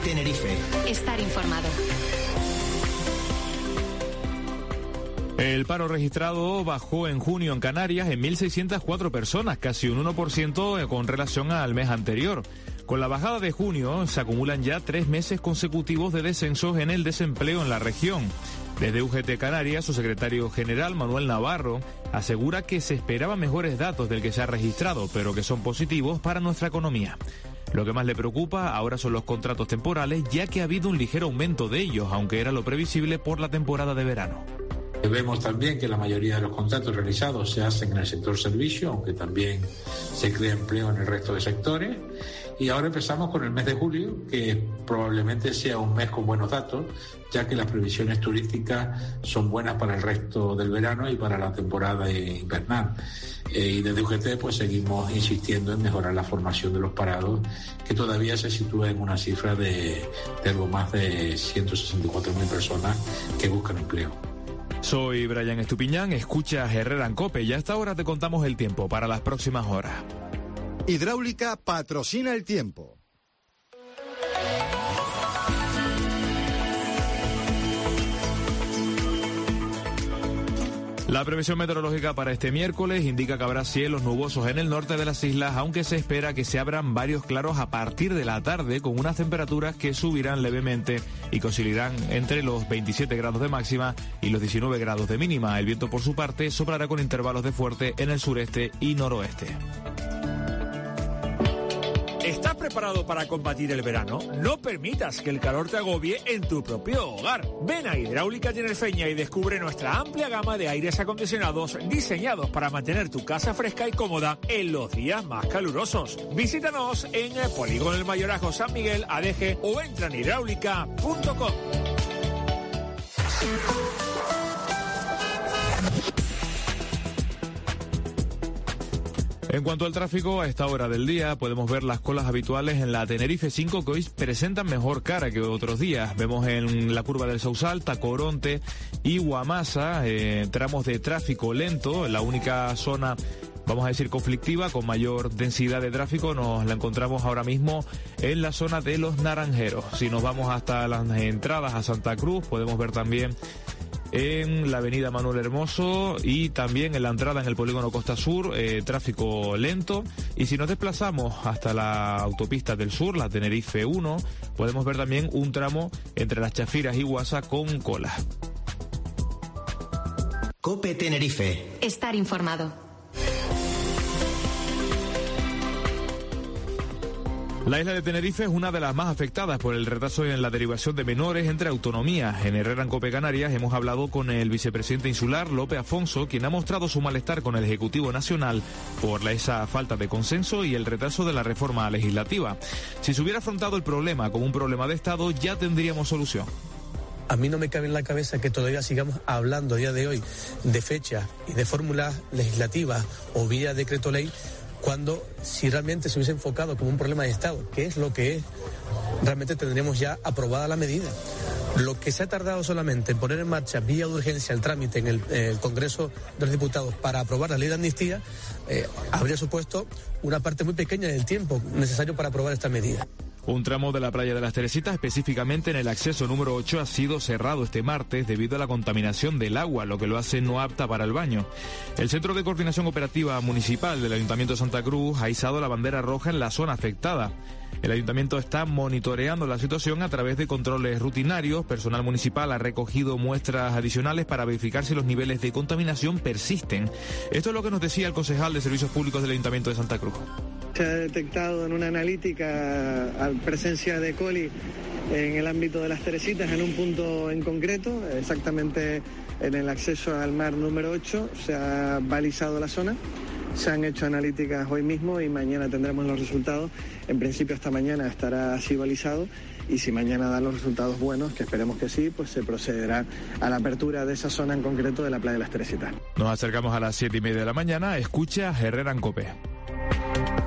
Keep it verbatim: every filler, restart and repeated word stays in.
Tenerife. Estar informado. El paro registrado bajó en junio en Canarias en mil seiscientas cuatro personas, casi un uno por ciento con relación al mes anterior. Con la bajada de junio se acumulan ya tres meses consecutivos de descensos en el desempleo en la región. Desde U G T Canarias, su secretario general, Manuel Navarro, asegura que se esperaban mejores datos del que se ha registrado, pero que son positivos para nuestra economía. Lo que más le preocupa ahora son los contratos temporales, ya que ha habido un ligero aumento de ellos, aunque era lo previsible por la temporada de verano. Vemos también que la mayoría de los contratos realizados se hacen en el sector servicio, aunque también se crea empleo en el resto de sectores. Y ahora empezamos con el mes de julio, que probablemente sea un mes con buenos datos, ya que las previsiones turísticas son buenas para el resto del verano y para la temporada invernal. Eh, y desde U G T pues seguimos insistiendo en mejorar la formación de los parados, que todavía se sitúa en una cifra de, de algo más de ciento sesenta y cuatro mil personas que buscan empleo. Soy Brian Estupiñán, escuchas Herrera en COPE y a esta hora te contamos el tiempo para las próximas horas. Hidráulica patrocina el tiempo. La previsión meteorológica para este miércoles indica que habrá cielos nubosos en el norte de las islas, aunque se espera que se abran varios claros a partir de la tarde, con unas temperaturas que subirán levemente y que oscilarán entre los veintisiete grados de máxima y los diecinueve grados de mínima. El viento, por su parte, soplará con intervalos de fuerte en el sureste y noroeste. ¿Estás preparado para combatir el verano? No permitas que el calor te agobie en tu propio hogar. Ven a Hidráulica Tinerfeña y descubre nuestra amplia gama de aires acondicionados diseñados para mantener tu casa fresca y cómoda en los días más calurosos. Visítanos en el Polígono del Mayorazgo San Miguel, A D G, o entra en hidráulica punto com. En cuanto al tráfico, a esta hora del día podemos ver las colas habituales en la Tenerife cinco, que hoy presentan mejor cara que otros días. Vemos en la curva del Sausal, Tacoronte y Guamasa eh, tramos de tráfico lento. La única zona, vamos a decir, conflictiva, con mayor densidad de tráfico, nos la encontramos ahora mismo en la zona de Los Naranjeros. Si nos vamos hasta las entradas a Santa Cruz, podemos ver también en la avenida Manuel Hermoso y también en la entrada en el polígono Costa Sur, eh, tráfico lento. Y si nos desplazamos hasta la autopista del sur, la Tenerife uno, podemos ver también un tramo entre Las Chafiras y Guasa con cola. COPE Tenerife. Estar informado. La isla de Tenerife es una de las más afectadas por el retraso en la derivación de menores entre autonomías. En Herrera en COPE Canarias hemos hablado con el vicepresidente insular, Lope Afonso, quien ha mostrado su malestar con el Ejecutivo Nacional por la, esa falta de consenso y el retraso de la reforma legislativa. Si se hubiera afrontado el problema como un problema de Estado, ya tendríamos solución. A mí no me cabe en la cabeza que todavía sigamos hablando a día de hoy de fechas y de fórmulas legislativas o vía decreto ley, cuando si realmente se hubiese enfocado como un problema de Estado, que es lo que es, realmente tendríamos ya aprobada la medida. Lo que se ha tardado solamente en poner en marcha vía de urgencia el trámite en el, eh, el Congreso de los Diputados para aprobar la ley de amnistía, eh, habría supuesto una parte muy pequeña del tiempo necesario para aprobar esta medida. Un tramo de la playa de las Teresitas, específicamente en el acceso número ocho, ha sido cerrado este martes debido a la contaminación del agua, lo que lo hace no apta para el baño. El Centro de Coordinación Operativa Municipal del Ayuntamiento de Santa Cruz ha izado la bandera roja en la zona afectada. El ayuntamiento está monitoreando la situación a través de controles rutinarios. Personal municipal ha recogido muestras adicionales para verificar si los niveles de contaminación persisten. Esto es lo que nos decía el concejal de Servicios Públicos del Ayuntamiento de Santa Cruz. Se ha detectado en una analítica presencia de coli en el ámbito de las Teresitas, en un punto en concreto, exactamente en el acceso al mar número ocho. Se ha balizado la zona, se han hecho analíticas hoy mismo y mañana tendremos los resultados. En principio esta mañana estará así balizado y si mañana dan los resultados buenos, que esperemos que sí, pues se procederá a la apertura de esa zona en concreto de la playa de las Teresitas. Nos acercamos a las siete y media de la mañana. Escucha Herrera en COPE.